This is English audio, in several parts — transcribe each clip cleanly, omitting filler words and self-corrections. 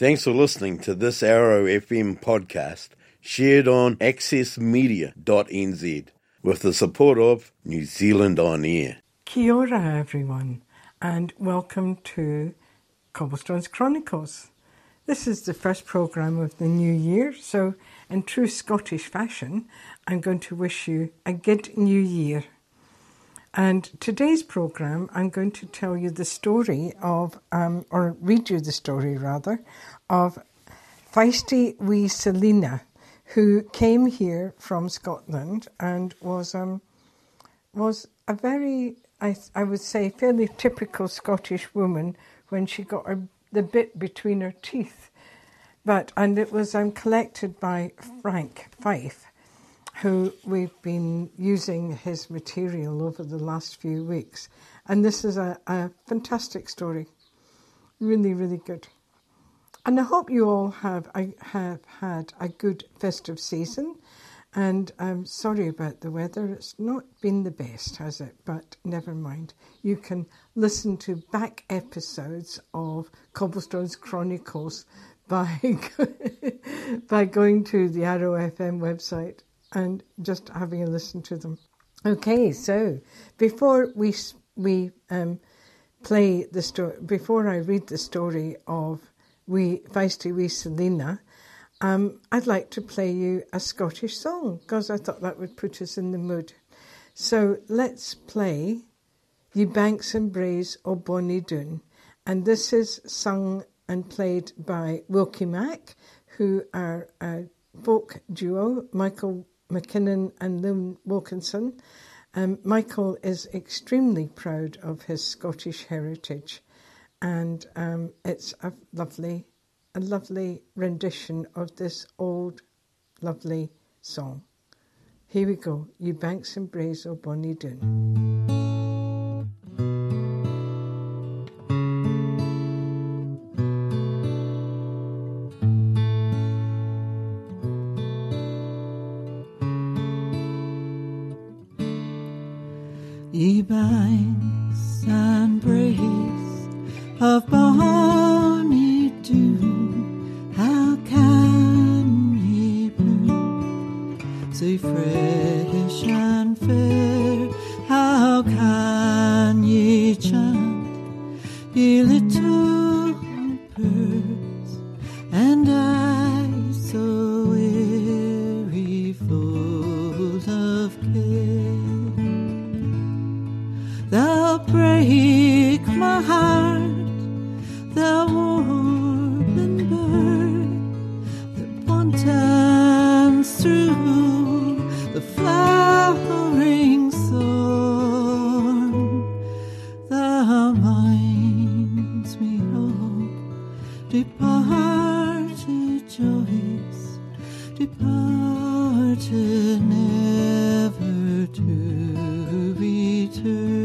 Thanks for listening to this Arrow FM podcast shared on accessmedia.nz with the support of New Zealand On Air. Kia ora everyone, and welcome to Cobblestones Chronicles. This is the first programme of the new year, so in true Scottish fashion, I'm going to wish you a good new year. And today's programme, I'm going to tell you the story of, or read you the story rather, of feisty wee Selina, who came here from Scotland and was a very, I would say, fairly typical Scottish woman when she got the bit between her teeth. And it was collected by Frank Fife, who we've been using his material over the last few weeks. And this is a fantastic story. Really, really good. And I hope you all have had a good festive season. And I'm sorry about the weather. It's not been the best, has it? But never mind. You can listen to back episodes of Cobblestones Chronicles by going to the Arrow FM website and just having a listen to them. Okay, so before we play the story, before I read the story of feisty wee Selina, I'd like to play you a Scottish song because I thought that would put us in the mood. So let's play Ye Banks and Braes o' Bonnie Doon, and this is sung and played by Wilkie Mack, who are a folk duo, Michael McKinnon and Lynn Wilkinson. Michael is extremely proud of his Scottish heritage, and it's a lovely rendition of this old, lovely song. Here we go, Ye Banks and Braes o' Bonnie Doon. Ye banks and braes of Bonnie Doon, how can ye bloom so fresh and fair? How can ye chant, ye little birds, and I so weary, full of care? Thou break my heart, thou warping bird that wantons through the flowering thorn. Thou minds me of departed joys, departed never to return.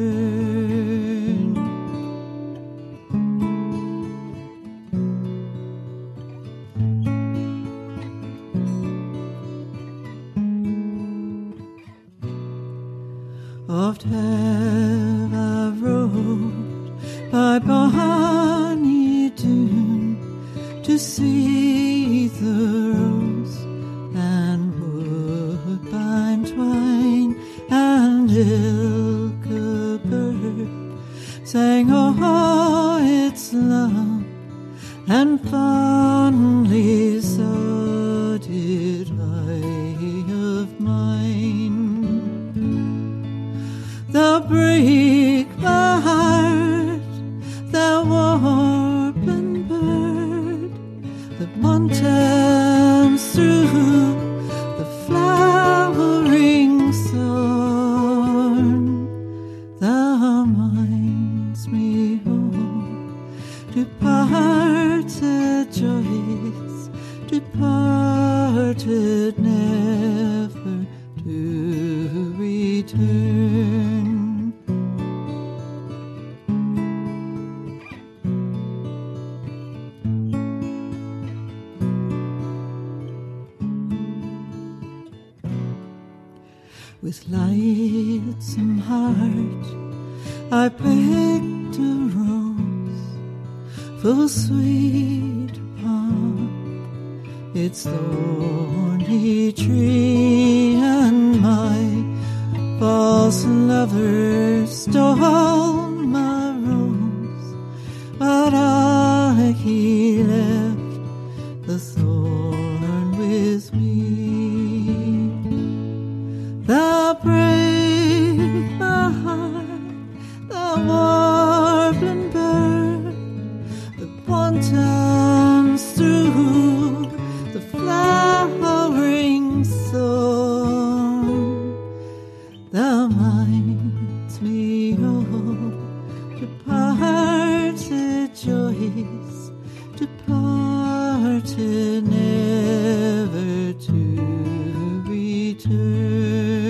Oft have I rode by Bonnie Doon to see the rose and woodbine twine, and ilka bird sang oh its love, and fondly so did I of mine. Thou break my heart, thou warping bird that wantons through the flowering thorn. Thou minds me of departed joys, departed never to return. With lightsome heart I picked a rose full sweet upon its thorny tree, and my false lover stole my rose, but he left the thorn with me. Thou break my heart, thou warbling bird, that wantons through the flowering thorn. Thou minds me of departed joys, departed never to return.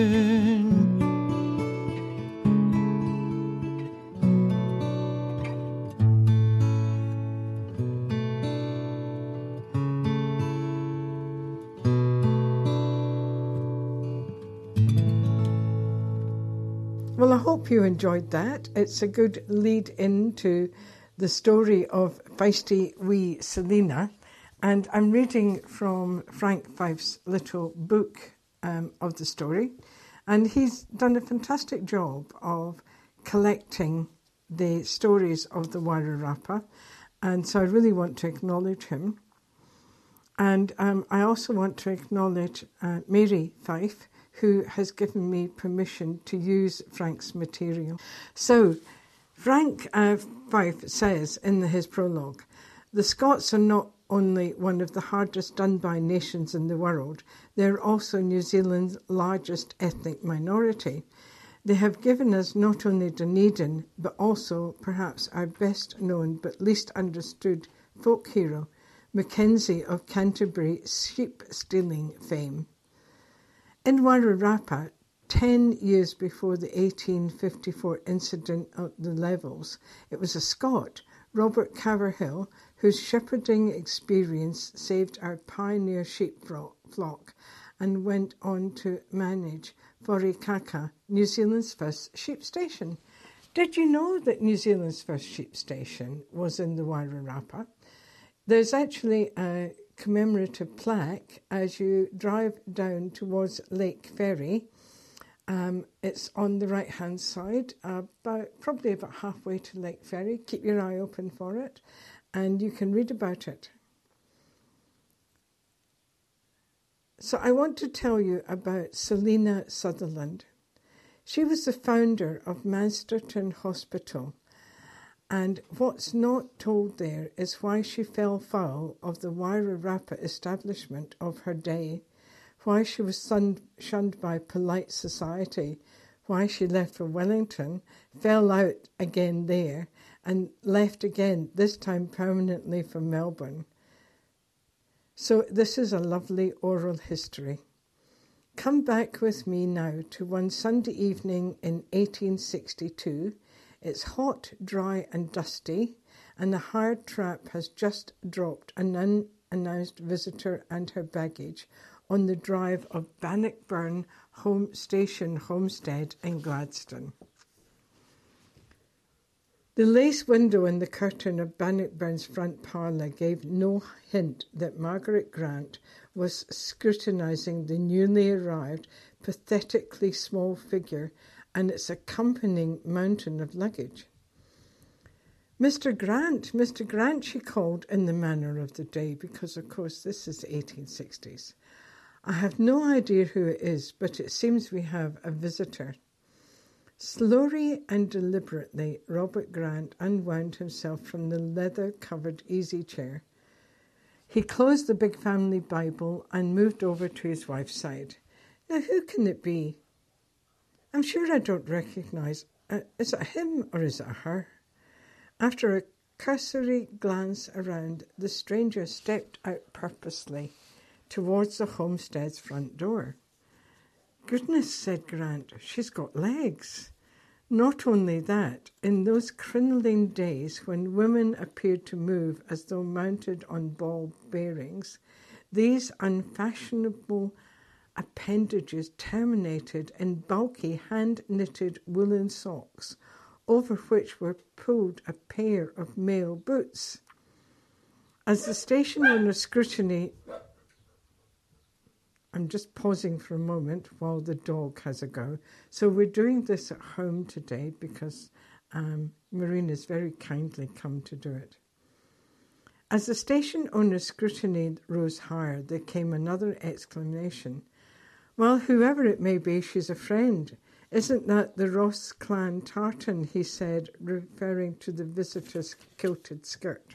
Well, I hope you enjoyed that. It's a good lead into the story of feisty wee Selina. And I'm reading from Frank Fife's little book of the story. And he's done a fantastic job of collecting the stories of the Wairarapa. And so I really want to acknowledge him. And I also want to acknowledge Mary Fife, who has given me permission to use Frank's material. So, Frank Fife says in his prologue, the Scots are not only one of the hardest done-by nations in the world, they're also New Zealand's largest ethnic minority. They have given us not only Dunedin, but also perhaps our best known but least understood folk hero, Mackenzie of Canterbury sheep-stealing fame. In Wairarapa, 10 years before the 1854 incident at the Levels, it was a Scot, Robert Caverhill, whose shepherding experience saved our pioneer sheep flock and went on to manage Wharekaka, New Zealand's first sheep station. Did you know that New Zealand's first sheep station was in the Wairarapa? There's actually a commemorative plaque as you drive down towards Lake Ferry. It's on the right-hand side, probably about halfway to Lake Ferry. Keep your eye open for it, and you can read about it. So I want to tell you about Selina Sutherland. She was the founder of Mansterton Hospital, and what's not told there is why she fell foul of the Wairarapa establishment of her day, why she was shunned by polite society, why she left for Wellington, fell out again there, and left again, this time permanently for Melbourne. So this is a lovely oral history. Come back with me now to one Sunday evening in 1862. It's hot, dry and dusty, and the hired trap has just dropped an unannounced visitor and her baggage on the drive of Bannockburn Station Homestead in Gladstone. The lace window in the curtain of Bannockburn's front parlour gave no hint that Margaret Grant was scrutinising the newly arrived, pathetically small figure and its accompanying mountain of luggage. Mr. Grant, she called in the manner of the day, because, of course, this is the 1860s. I have no idea who it is, but it seems we have a visitor. Slowly and deliberately, Robert Grant unwound himself from the leather-covered easy chair. He closed the big family Bible and moved over to his wife's side. Now, who can it be? I'm sure I don't recognise. Is it him or is it her? After a cursory glance around, the stranger stepped out purposely towards the homestead's front door. Goodness, said Grant, she's got legs. Not only that, in those crinoline days when women appeared to move as though mounted on ball bearings, these unfashionable appendages terminated in bulky hand-knitted woolen socks, over which were pulled a pair of male boots. As the station owner's scrutiny I'm just pausing for a moment while the dog has a go. So we're doing this at home today because Maureen has very kindly come to do it. As the station owner's scrutiny rose higher, there came another exclamation. Well, whoever it may be, she's a friend. Isn't that the Ross clan tartan, he said, referring to the visitor's kilted skirt.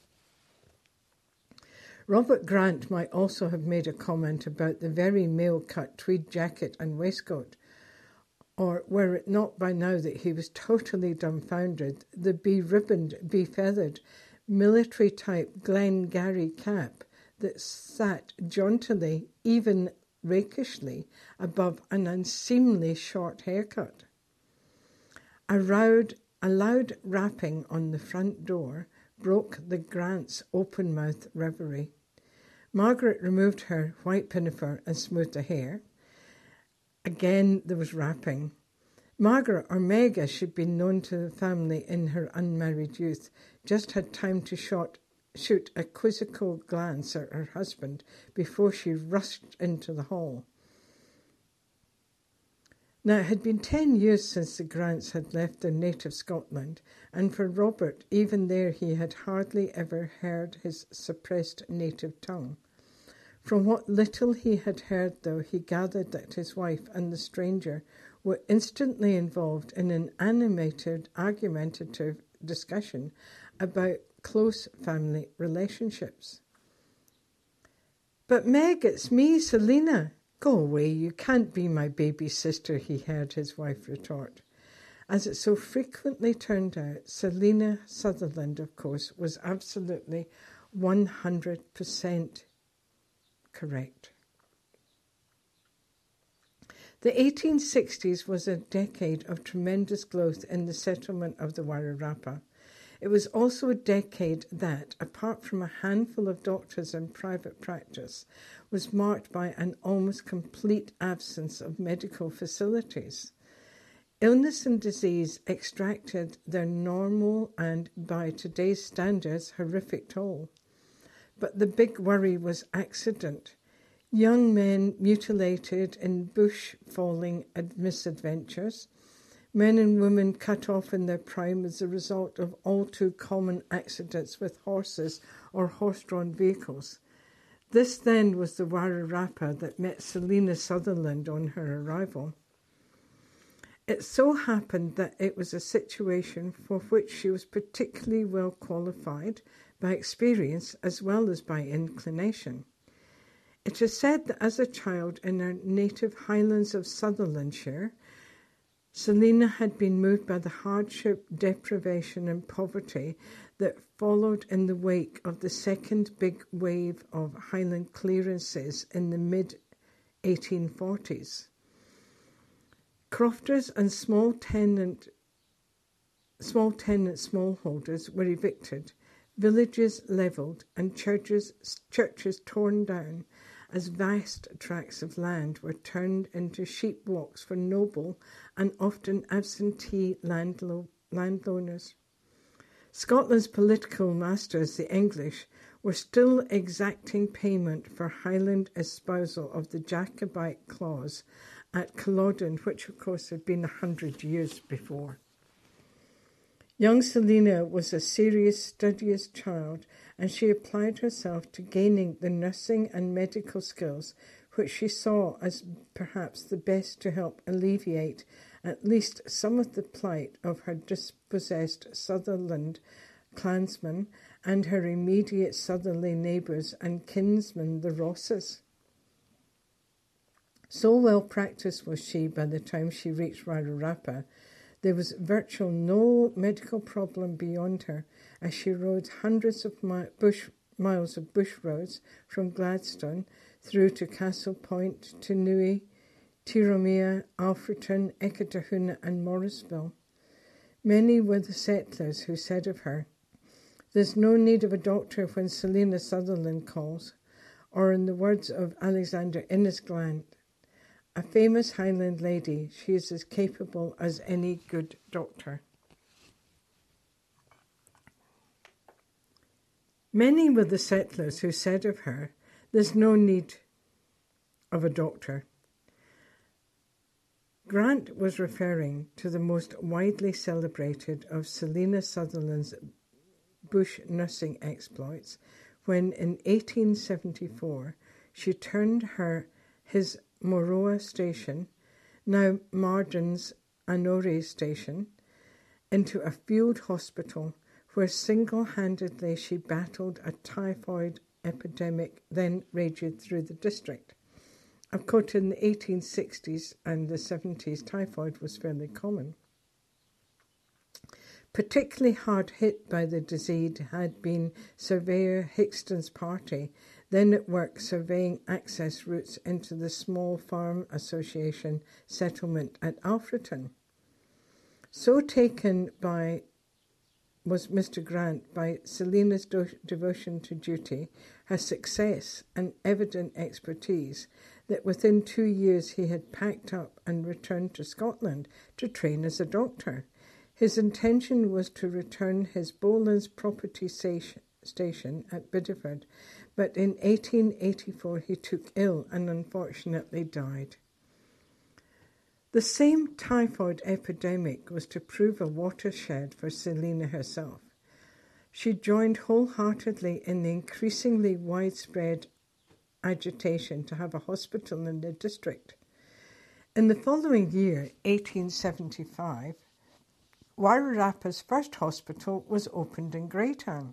Robert Grant might also have made a comment about the very male-cut tweed jacket and waistcoat, or were it not by now that he was totally dumbfounded, the be-ribboned, be-feathered, military-type Glengarry cap that sat jauntily, even rakishly, above an unseemly short haircut. A loud rapping on the front door broke the Grants' open-mouthed reverie. Margaret removed her white pinafore and smoothed the hair. Again there was rapping. Margaret, or Meg as she'd been known to the family in her unmarried youth, just had time to shoot a quizzical glance at her husband before she rushed into the hall. Now, it had been 10 years since the Grants had left their native Scotland, and for Robert, even there he had hardly ever heard his suppressed native tongue. From what little he had heard, though, he gathered that his wife and the stranger were instantly involved in an animated, argumentative discussion about close family relationships. "But Meg, it's me, Selina." "Go away, you can't be my baby sister," he heard his wife retort. As it so frequently turned out, Selina Sutherland, of course, was absolutely 100% correct. The 1860s was a decade of tremendous growth in the settlement of the Wairarapa. It was also a decade that, apart from a handful of doctors in private practice, was marked by an almost complete absence of medical facilities. Illness and disease extracted their normal and, by today's standards, horrific toll. But the big worry was accident. Young men mutilated in bush-falling misadventures, men and women cut off in their prime as a result of all too common accidents with horses or horse-drawn vehicles. This then was the Wairarapa that met Selina Sutherland on her arrival. It so happened that it was a situation for which she was particularly well qualified by experience as well as by inclination. It is said that as a child in her native highlands of Sutherlandshire, Selina had been moved by the hardship, deprivation and poverty that followed in the wake of the second big wave of Highland clearances in the mid-1840s. Crofters and small tenant smallholders were evicted, villages levelled and churches torn down as vast tracts of land were turned into sheep walks for noble and often absentee landowners. Scotland's political masters, the English, were still exacting payment for Highland espousal of the Jacobite clause at Culloden, which of course had been 100 years before. Young Selina was a serious, studious child, and she applied herself to gaining the nursing and medical skills which she saw as perhaps the best to help alleviate at least some of the plight of her dispossessed Sutherland clansmen and her immediate southerly neighbours and kinsmen, the Rosses. So well practised was she by the time she reached Wairarapa, there was virtually no medical problem beyond her as she rode hundreds of miles of bush roads from Gladstone through to Castle Point, to Newey, Tiromea, Alfreton, Eketahuna and Morrisville. Many were the settlers who said of her, "There's no need of a doctor when Selina Sutherland calls," or in the words of Alexander Innisglad, a famous Highland lady, she is as capable as any good doctor. Many were the settlers who said of her, "There's no need of a doctor. Grant was referring to the most widely celebrated of Selina Sutherland's bush nursing exploits when in 1874 she turned his Moroa station, now Marden's Anore station, into a field hospital where single-handedly she battled a typhoid epidemic then raged through the district. Of course, in the 1860s and the 70s, typhoid was fairly common. Particularly hard hit by the disease had been Surveyor Hickston's party, then at work surveying access routes into the small farm association settlement at Alfreton. So taken was Mr. Grant by Selina's devotion to duty, her success and evident expertise, that within 2 years he had packed up and returned to Scotland to train as a doctor. His intention was to return his Boland's property station at Bideford, but in 1884 he took ill and unfortunately died. The same typhoid epidemic was to prove a watershed for Selina herself. She joined wholeheartedly in the increasingly widespread agitation to have a hospital in the district. In the following year, 1875, Wairarapa's first hospital was opened in Greytown.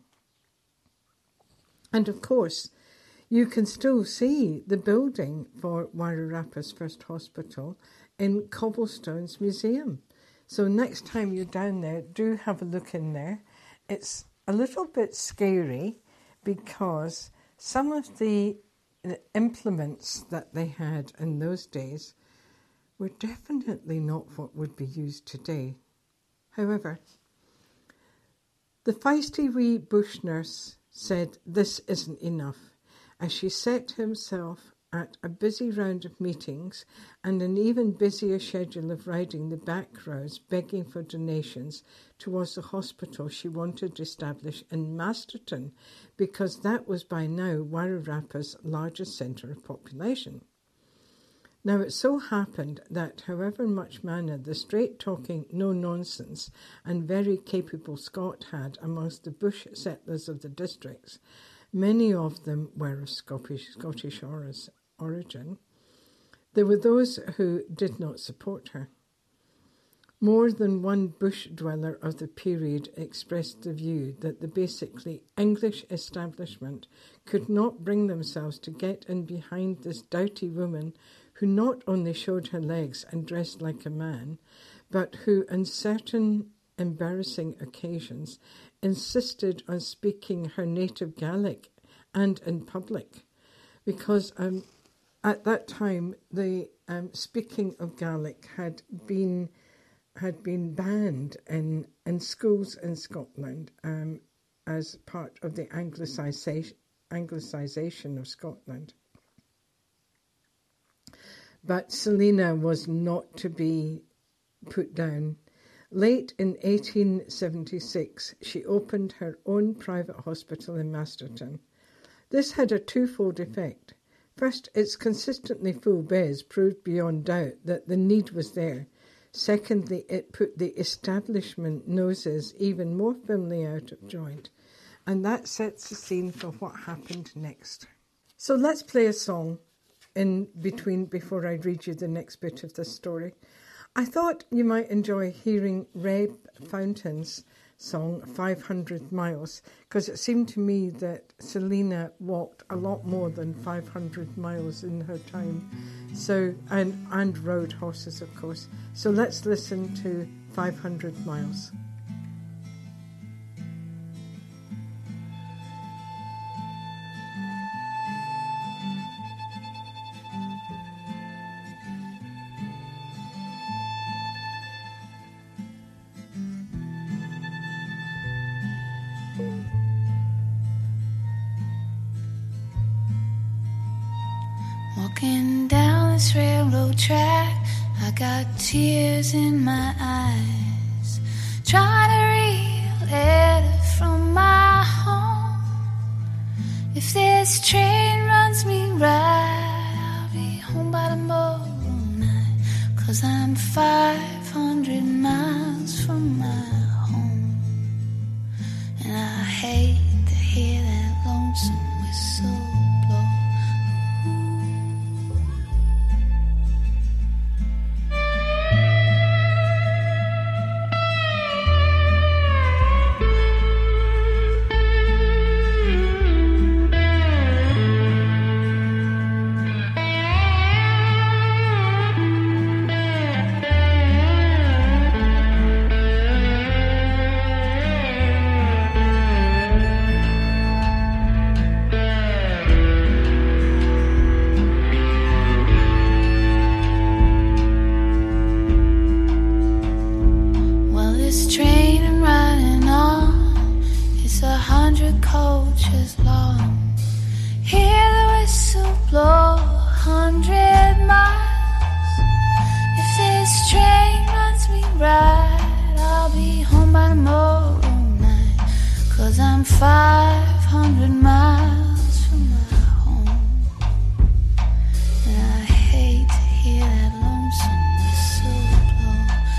And of course, you can still see the building for Wairarapa's first hospital in Cobblestone's museum. So next time you're down there, do have a look in there. It's a little bit scary because some of the implements that they had in those days were definitely not what would be used today. However, the feisty wee bush nurse said this isn't enough, as she set herself at a busy round of meetings and an even busier schedule of riding the back roads begging for donations towards the hospital she wanted to establish in Masterton, because that was by now Wairarapa's largest centre of population. Now it so happened that however much manner the straight-talking, no-nonsense and very capable Scot had amongst the bush settlers of the districts, many of them were of Scottish origin, there were those who did not support her. More than one bush dweller of the period expressed the view that the basically English establishment could not bring themselves to get in behind this doughty woman who not only showed her legs and dressed like a man, but who, on certain embarrassing occasions, insisted on speaking her native Gaelic and in public, because at that time the speaking of Gaelic had been banned in schools in Scotland as part of the Anglicisation of Scotland. But Selina was not to be put down. Late in 1876, she opened her own private hospital in Masterton. This had a twofold effect. First, its consistently full beds proved beyond doubt that the need was there. Secondly, it put the establishment noses even more firmly out of joint. And that sets the scene for what happened next. So let's play a song in between before I read you the next bit of the story. I thought you might enjoy hearing Reb Fountain's song 500 Miles, because it seemed to me that Selina walked a lot more than 500 miles in her time. So and rode horses, of course. So let's listen to 500 Miles. Walking down this railroad track, I got tears in my eyes, trying to read a letter from my home. If this train runs me right, I'll be home. I'm 500 miles from my home, and I hate to hear that lonesome whistle blow. Coaches long, hear the whistle blow 100 miles. If this train runs me right, I'll be home by tomorrow night, 'cause I'm 500 miles from my home, and I hate to hear that lonesome whistle blow.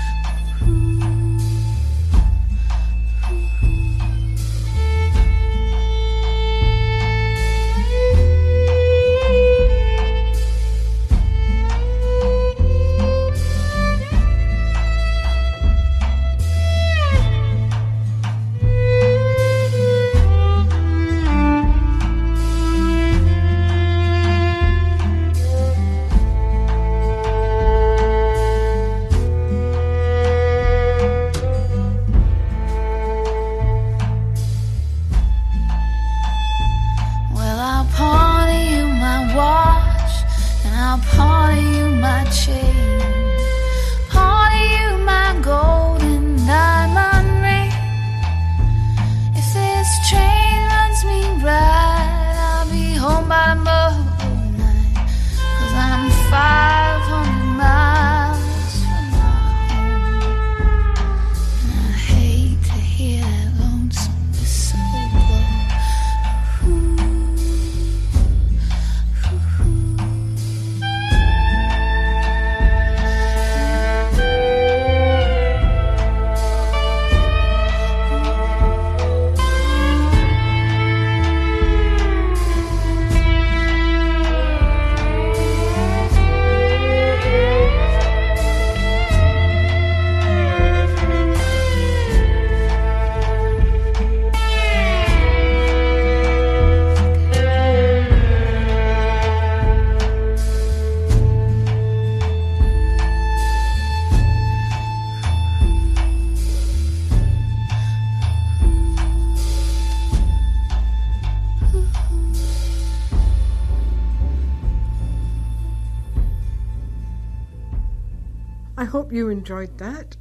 I hope you enjoyed that.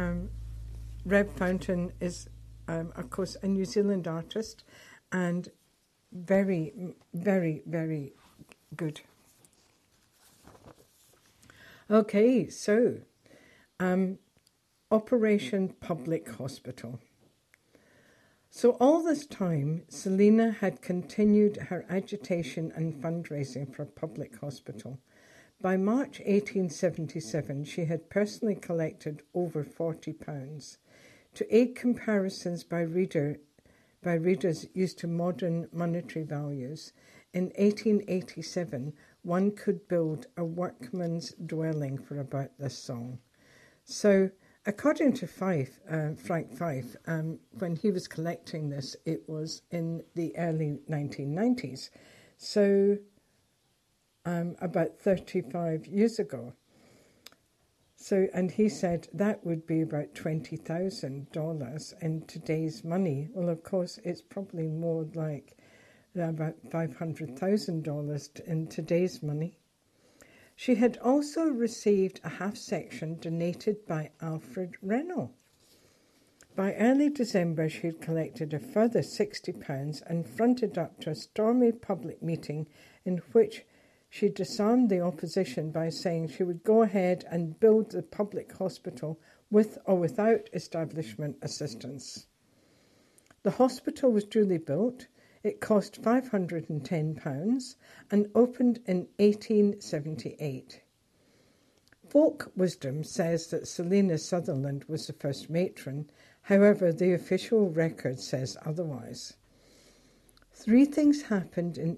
Reb Fountain is, of course, a New Zealand artist and very, very, very good. Okay, so Operation Public Hospital. So all this time, Selina had continued her agitation and fundraising for a public hospital. By March 1877, she had personally collected over £40. To aid comparisons by readers used to modern monetary values, in 1887, one could build a workman's dwelling for about this song. So, according to Frank Fife, when he was collecting this, it was in the early 1990s. So, about 35 years ago. So, and he said that would be about $20,000 in today's money. Well, of course, it's probably more like about $500,000 in today's money. She had also received a half section donated by Alfred Rennell. By early December, she had collected a further £60 and fronted up to a stormy public meeting in which she disarmed the opposition by saying she would go ahead and build the public hospital with or without establishment assistance. The hospital was duly built. It cost £510 and opened in 1878. folk wisdom says that Selina Sutherland was the first matron. However, the official record says otherwise. 3 things happened in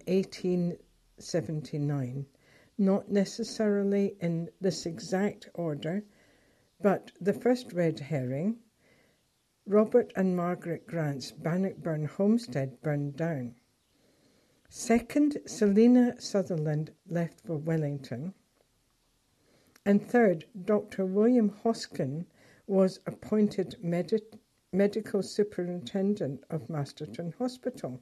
1879, not necessarily in this exact order, but the first red herring, Robert and Margaret Grant's Bannockburn homestead burned down. Second, Selina Sutherland left for Wellington. And third, Dr. William Hoskin was appointed medical superintendent of Masterton Hospital.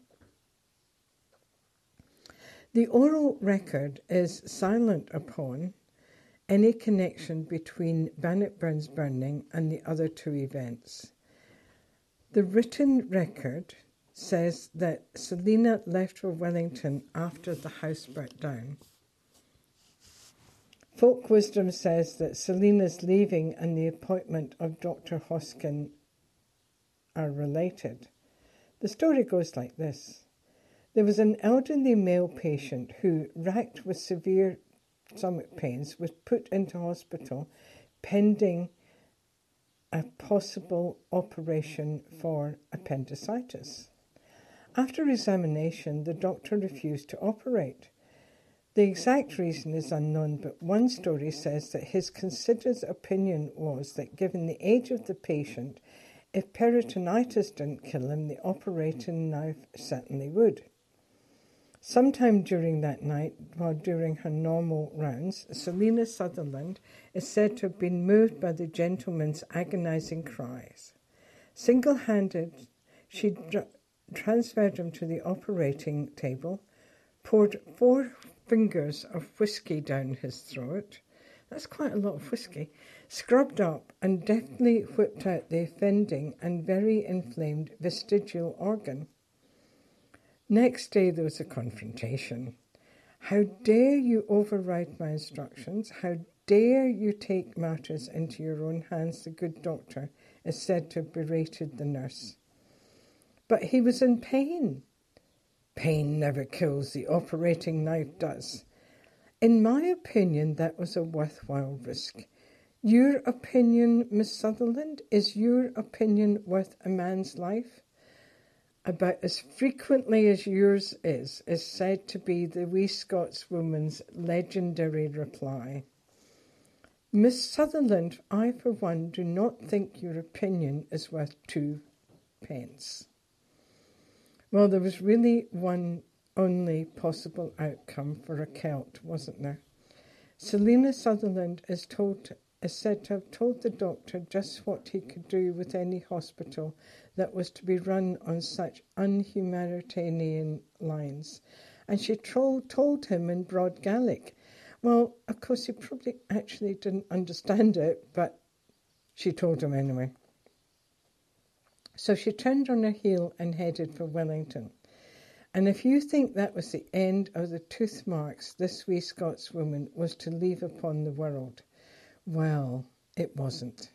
The oral record is silent upon any connection between Bannockburn's burning and the other 2 events. The written record says that Selina left for Wellington after the house burnt down. Folk wisdom says that Selina's leaving and the appointment of Dr. Hoskin are related. The story goes like this. There was an elderly male patient who, racked with severe stomach pains, was put into hospital pending a possible operation for appendicitis. After examination, the doctor refused to operate. The exact reason is unknown, but one story says that his considered opinion was that given the age of the patient, if peritonitis didn't kill him, the operating knife certainly would. Sometime during that night, while during her normal rounds, Selina Sutherland is said to have been moved by the gentleman's agonising cries. Single-handed, she transferred him to the operating table, poured 4 fingers of whisky down his throat. That's quite a lot of whisky. Scrubbed up and deftly whipped out the offending and very inflamed vestigial organ. Next day there was a confrontation. How dare you override my instructions? How dare you take matters into your own hands? The good doctor is said to have berated the nurse. But he was in pain. Pain never kills, the operating knife does. In my opinion, that was a worthwhile risk. Your opinion, Miss Sutherland, is your opinion worth a man's life? About as frequently as yours is said to be the wee Scotswoman's legendary reply. Miss Sutherland, I for one do not think your opinion is worth 2 pence. Well, there was really one only possible outcome for a Celt, wasn't there? Selina Sutherland is said to have told the doctor just what he could do with any hospital that was to be run on such unhumanitarian lines. And she told him in broad Gaelic. Well, of course, he probably actually didn't understand it, but she told him anyway. So she turned on her heel and headed for Wellington. And if you think that was the end of the tooth marks this wee Scotswoman was to leave upon the world, well, it wasn't.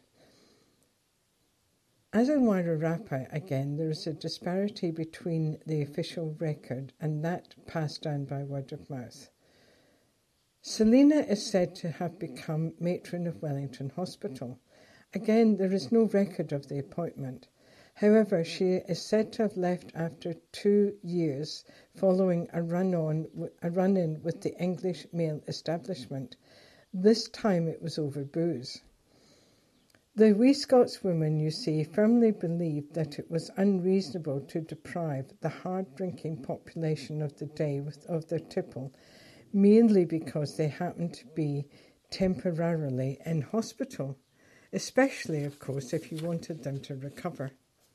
As in Wairarapa, again, there is a disparity between the official record and that passed down by word of mouth. Selina is said to have become matron of Wellington Hospital. Again, there is no record of the appointment. However, she is said to have left after 2 years following a run-in with the English male establishment. This time it was over booze. The wee Scotswoman, you see, firmly believed that it was unreasonable to deprive the hard-drinking population of the day of their tipple, mainly because they happened to be temporarily in hospital, especially, of course, if you wanted them to recover.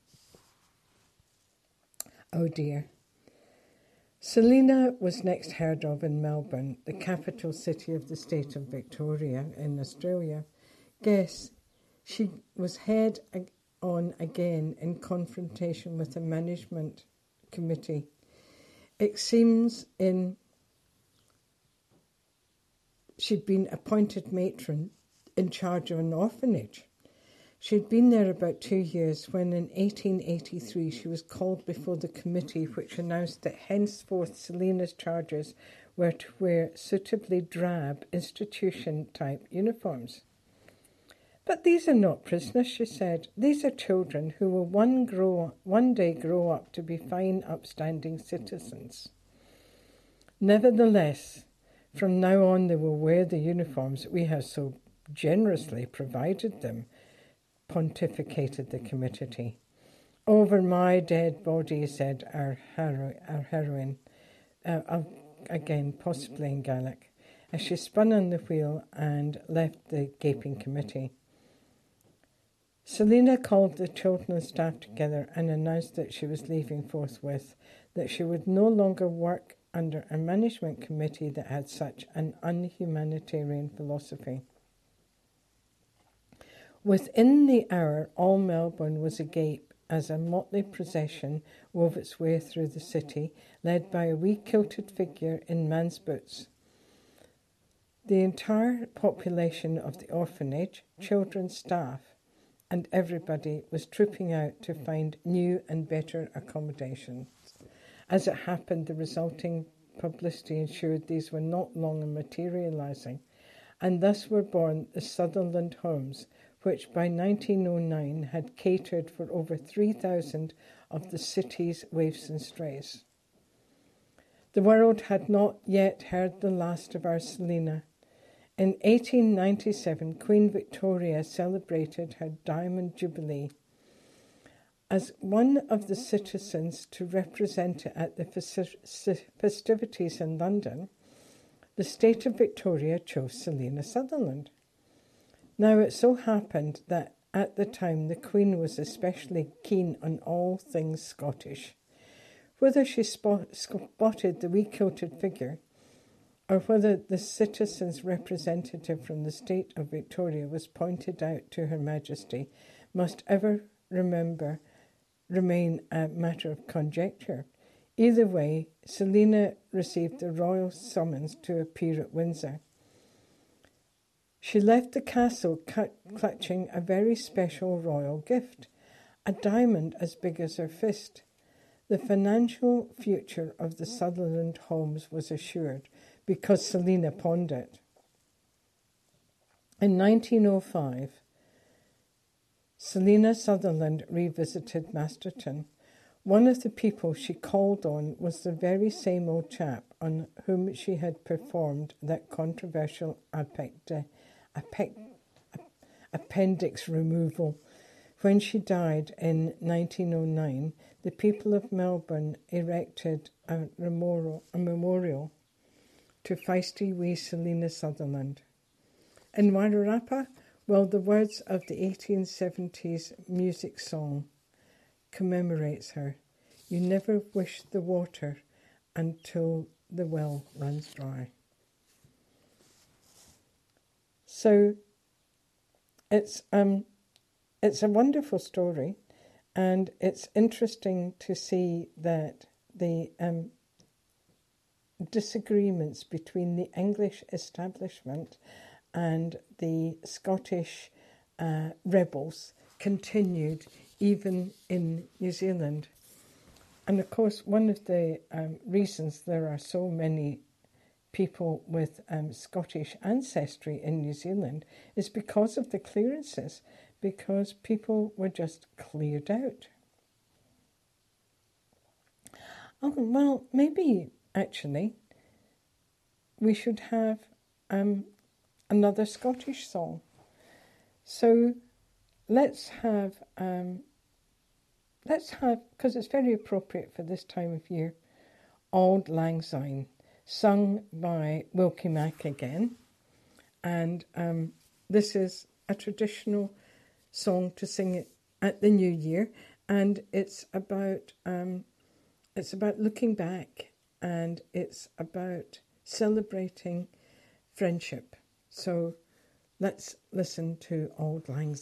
Oh dear. Selina was next heard of in Melbourne, the capital city of the state of Victoria in Australia. Guess she was head on again in confrontation with a management committee. It seems she'd been appointed matron in charge of an orphanage. She'd been there about 2 years when in 1883 she was called before the committee which announced that henceforth Selina's charges were to wear suitably drab institution-type uniforms. "But these are not prisoners," she said. "These are children who will one day grow up to be fine, upstanding citizens. Nevertheless, from now on they will wear the uniforms we have so generously provided them," pontificated the committee. "Over my dead body," said our heroine, again possibly in Gaelic, as she spun on the wheel and left the gaping committee. Selina called the children and staff together and announced that she was leaving forthwith, that she would no longer work under a management committee that had such an unhumanitarian philosophy. Within the hour, all Melbourne was agape as a motley procession wove its way through the city, led by a wee kilted figure in man's boots. The entire population of the orphanage, children, staff, and everybody was trooping out to find new and better accommodations. As it happened, the resulting publicity ensured these were not long in materialising, and thus were born the Sutherland Homes, which by 1909 had catered for over 3,000 of the city's waifs and strays. The world had not yet heard the last of our Selina. In 1897, Queen Victoria celebrated her Diamond Jubilee. As one of the citizens to represent it at the festivities in London, the state of Victoria chose Selina Sutherland. Now it so happened that at the time the Queen was especially keen on all things Scottish. Whether she spotted the wee kilted figure, or whether the citizen's representative from the state of Victoria was pointed out to Her Majesty, must ever remain a matter of conjecture. Either way, Selina received the royal summons to appear at Windsor. She left the castle clutching a very special royal gift, a diamond as big as her fist. The financial future of the Sutherland Homes was assured, because Selina pawned it. In 1905, Selina Sutherland revisited Masterton. One of the people she called on was the very same old chap on whom she had performed that controversial appendix removal. When she died in 1909, the people of Melbourne erected a memorial to feisty wee Selina Sutherland. In Wairarapa, well, the words of the 1870s music song commemorates her. You never wish the water until the well runs dry. So it's a wonderful story, and it's interesting to see that the disagreements between the English establishment and the Scottish rebels continued even in New Zealand. And of course, one of the reasons there are so many people with Scottish ancestry in New Zealand is because of the clearances, because people were just cleared out. Oh, well, maybe actually we should have another Scottish song. So let's have, because it's very appropriate for this time of year, Auld Lang Syne, sung by Wilkie Mack again. And this is a traditional song to sing it at the New Year, and it's about looking back, and it's about celebrating friendship. So let's listen to Auld Lang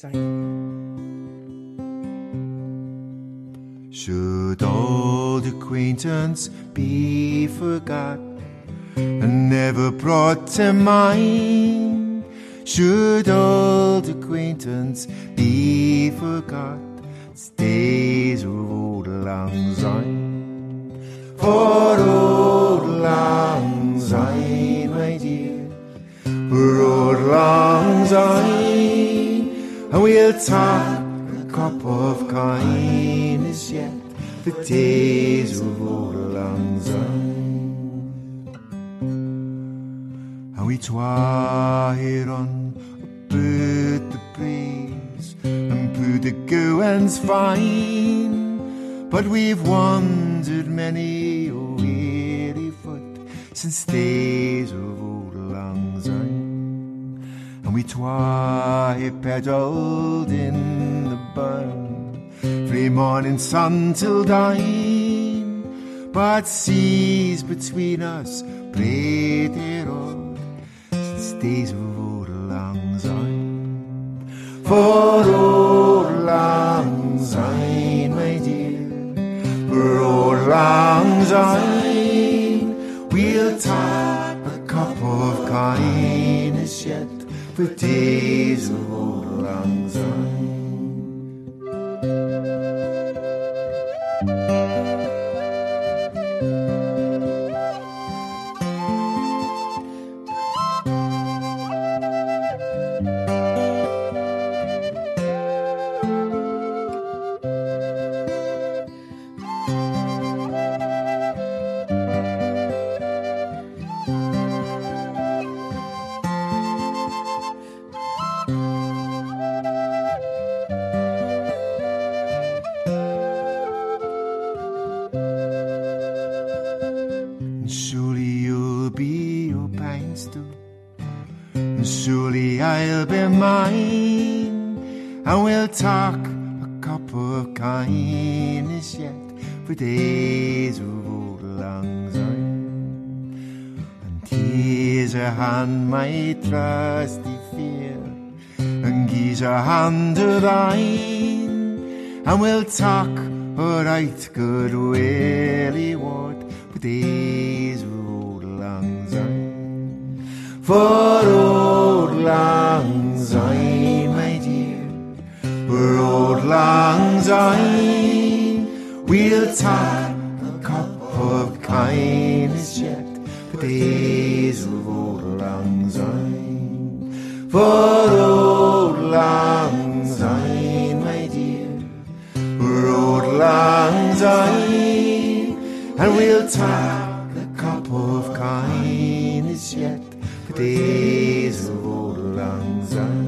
Syne. Should old acquaintance be forgot and never brought to mind? Should old acquaintance be forgot? It's days of Auld Lang Syne. For Auld Lang Syne Syne, my dear. Road Lang Syne, and we'll talk a cup of kindness yet, the days of old Lang Syne. And we twa on about the praise and put the goings fine, but we've wandered many a weary foot since days of old Lang Syne. And we twa pedalled in the burn frae morning sun till dine, but seas between us braid their road since days of old Lang Syne. For old Lang Syne, my dear, for old Lang Syne, we'll tap a cup of kindness yet for days of old Lang Syne. Surely I'll be mine, and we'll talk a cup of kindness yet for days of old Lang Syne. And tease a hand, my trusty fear, and gies a hand to thine, and we'll talk a right good willy word for days of old Lang Syne. For old Lang Syne, my dear, for old Lang Syne, we'll talk a cup of kindness yet for days of old Lang Syne. For old Lang Syne, my dear, for old Lang Syne, and we'll talk a cup of kindness yet for days of old Lang Syne.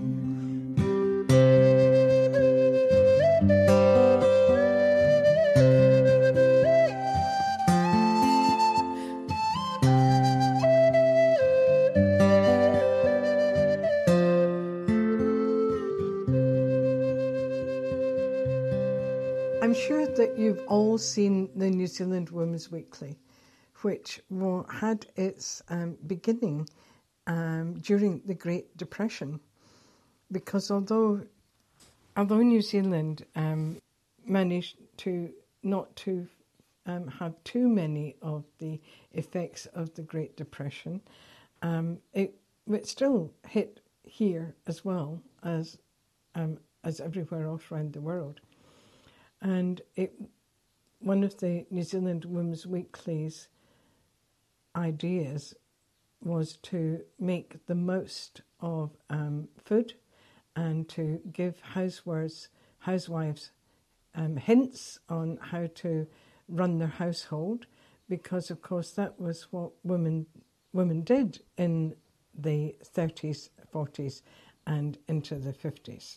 I'm sure that you've all seen the New Zealand Women's Weekly, which had its beginning during the Great Depression, because although New Zealand managed to not to have too many of the effects of the Great Depression, it still hit here as well as everywhere else around the world. And one of the New Zealand Women's Weekly's ideas was to make the most of food and to give housewives hints on how to run their household, because of course that was what women did in the 30s, 40s and into the 50s.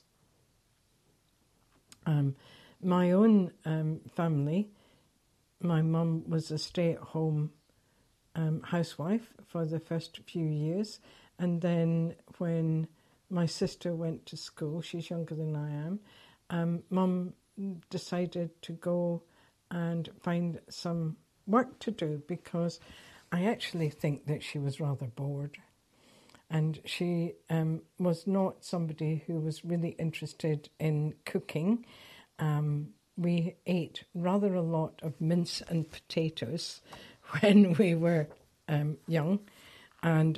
My own family, my mum was a stay-at-home housewife for the first few years, and then when my sister went to school, she's younger than I am, Mum decided to go and find some work to do, because I actually think that she was rather bored. And she was not somebody who was really interested in cooking. We ate rather a lot of mince and potatoes when we were young, and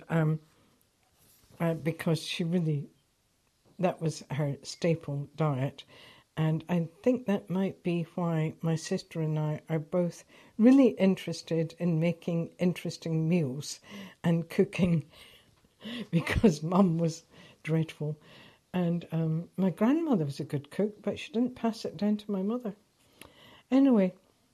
because that was her staple diet. And I think that might be why my sister and I are both really interested in making interesting meals and cooking, because Mum was dreadful. And my grandmother was a good cook, but she didn't pass it down to my mother. Anyway,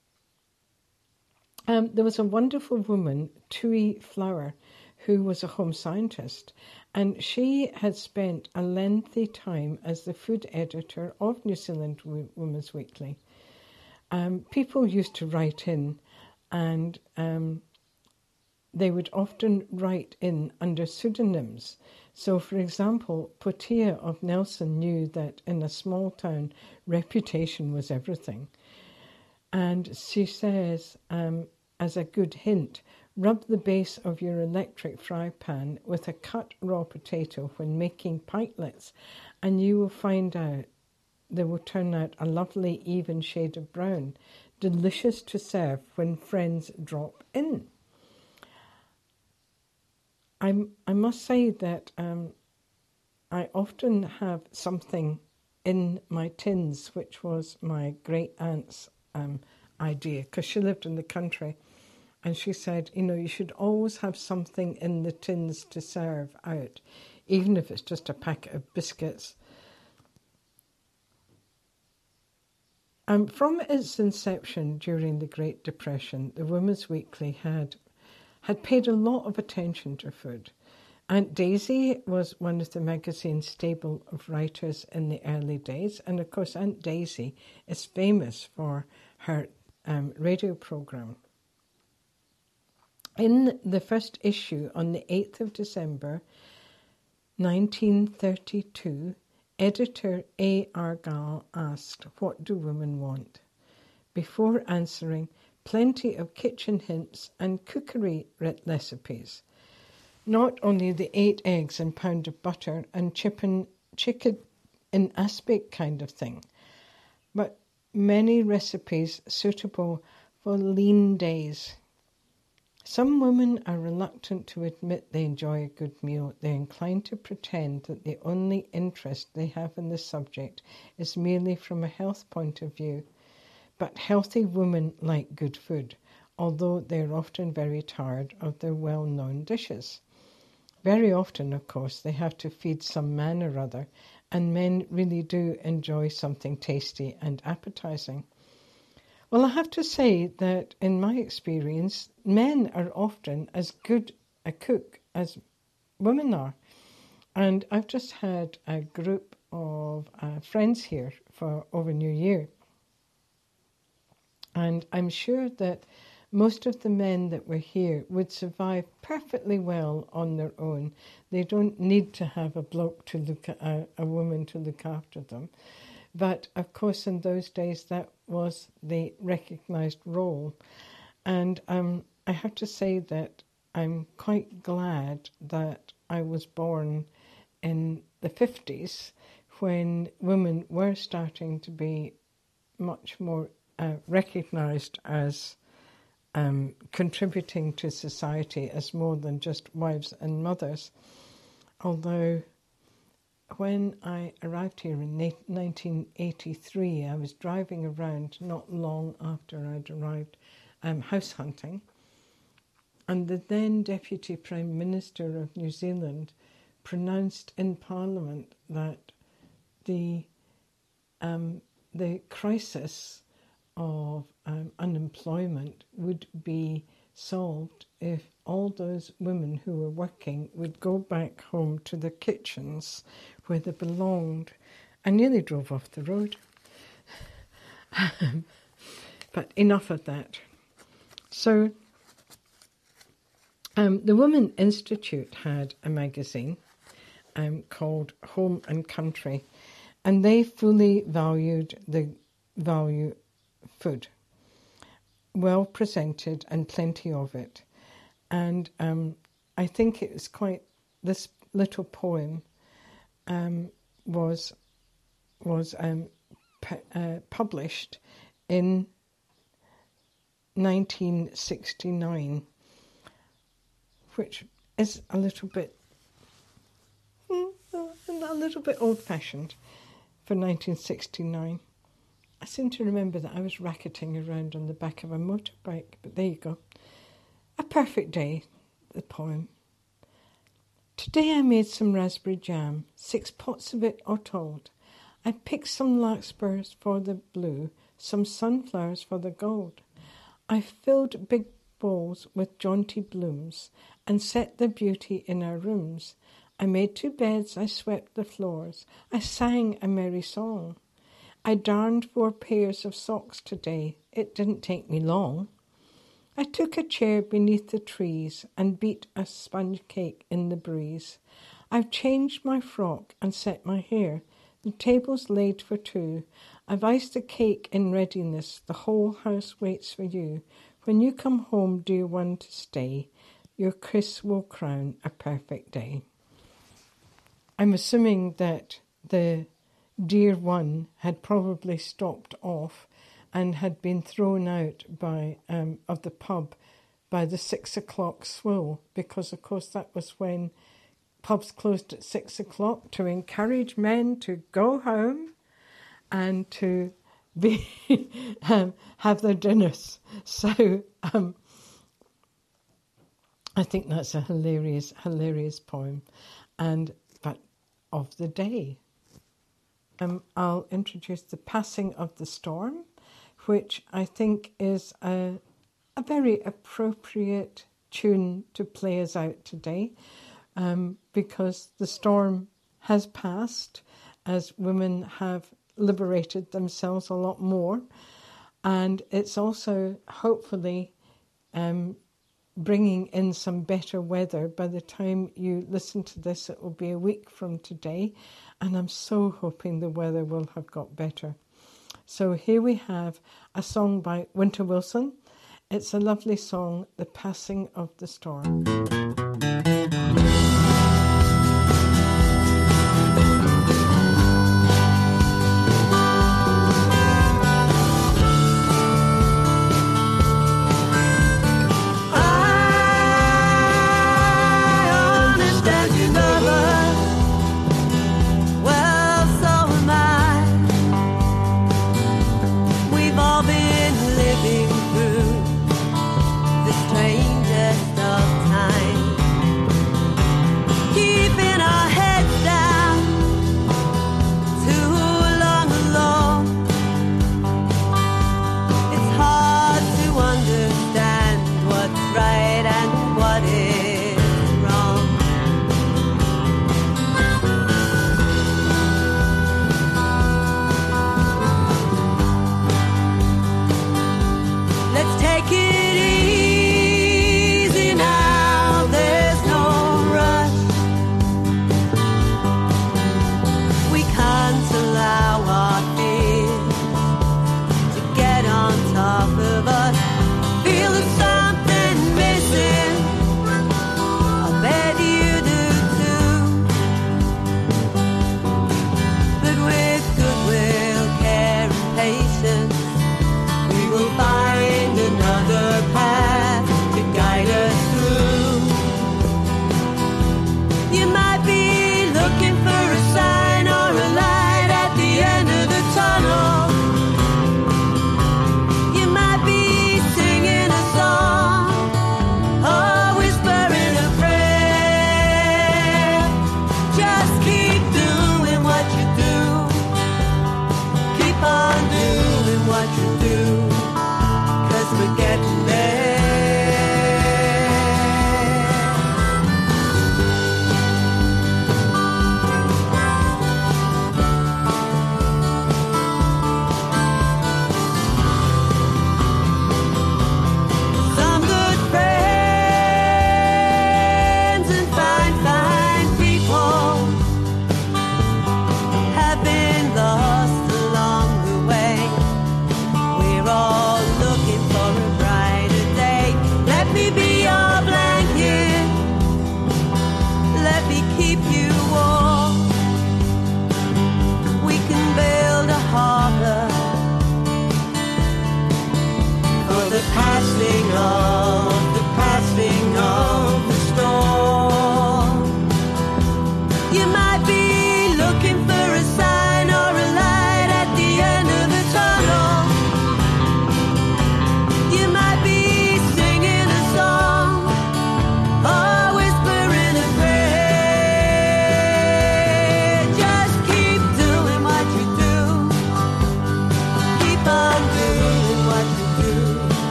there was a wonderful woman, Tui Flower, who was a home scientist, and she had spent a lengthy time as the food editor of New Zealand Women's Weekly. People used to write in, and they would often write in under pseudonyms. So, for example, Potia of Nelson knew that in a small town, reputation was everything. And she says, as a good hint, rub the base of your electric fry pan with a cut raw potato when making pikelets, and you will find out they will turn out a lovely even shade of brown, delicious to serve when friends drop in. I must say that I often have something in my tins, which was my great aunt's idea, because she lived in the country, and she said, you should always have something in the tins to serve out, even if it's just a packet of biscuits. From its inception during the Great Depression, the Women's Weekly had paid a lot of attention to food. Aunt Daisy was one of the magazine's stable of writers in the early days, and of course Aunt Daisy is famous for her radio programme. In the first issue on the 8th of December 1932, editor A. Argyle asked, "What do women want?" Before answering, plenty of kitchen hints and cookery recipes. Not only the 8 eggs and pound of butter and chicken in aspic kind of thing, but many recipes suitable for lean days. Some women are reluctant to admit they enjoy a good meal. They're inclined to pretend that the only interest they have in the subject is merely from a health point of view. But healthy women like good food, although they're often very tired of their well-known dishes. Very often, of course, they have to feed some man or other, and men really do enjoy something tasty and appetizing. Well, I have to say that in my experience, men are often as good a cook as women are. And I've just had a group of friends here for over New Year. And I'm sure that most of the men that were here would survive perfectly well on their own. They don't need to have a bloke to look at a woman to look after them. But of course, in those days, that was the recognised role. And I have to say that I'm quite glad that I was born in the 50s, when women were starting to be much more recognised as contributing to society as more than just wives and mothers. Although when I arrived here in 1983, I was driving around not long after I'd arrived, house hunting, and the then Deputy Prime Minister of New Zealand pronounced in Parliament that the crisis of unemployment would be solved if all those women who were working would go back home to their kitchens where they belonged. I nearly drove off the road. But enough of that. So the Women Institute had a magazine called Home and Country, and they fully valued the value food, well presented and plenty of it. And I think it was quite, this little poem was published in 1969, which is a little bit old-fashioned, for 1969. I seem to remember that I was racketing around on the back of a motorbike, but there you go. A perfect day, the poem. Today I made some raspberry jam, 6 pots of it all told. I picked some larkspurs for the blue, some sunflowers for the gold. I filled big bowls with jaunty blooms and set the beauty in our rooms. I made 2 beds, I swept the floors, I sang a merry song. I darned 4 pairs of socks today, it didn't take me long. I took a chair beneath the trees and beat a sponge cake in the breeze. I've changed my frock and set my hair, the table's laid for 2. I've iced the cake in readiness, the whole house waits for you. When you come home, dear one, to stay, your kiss will crown a perfect day. I'm assuming that the dear one had probably stopped off and had been thrown out of the pub by the 6 o'clock swill, because of course that was when pubs closed at 6 o'clock to encourage men to go home and to be have their dinners. So I think that's a hilarious poem, but of the day. I'll introduce The Passing of the Storm, which I think is a very appropriate tune to play us out today, because the storm has passed as women have liberated themselves a lot more, and it's also hopefully bringing in some better weather. By the time you listen to this, it will be a week from today, and I'm so hoping the weather will have got better. So here we have a song by Winter Wilson. It's a lovely song, The Passing of the Storm. Strangest of times.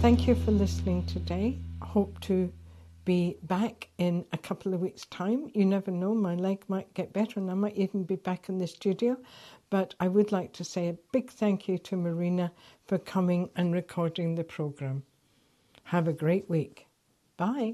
Thank you for listening today. Hope to be back in a couple of weeks' time. You never know, my leg might get better and I might even be back in the studio. But I would like to say a big thank you to Marina for coming and recording the programme. Have a great week. Bye.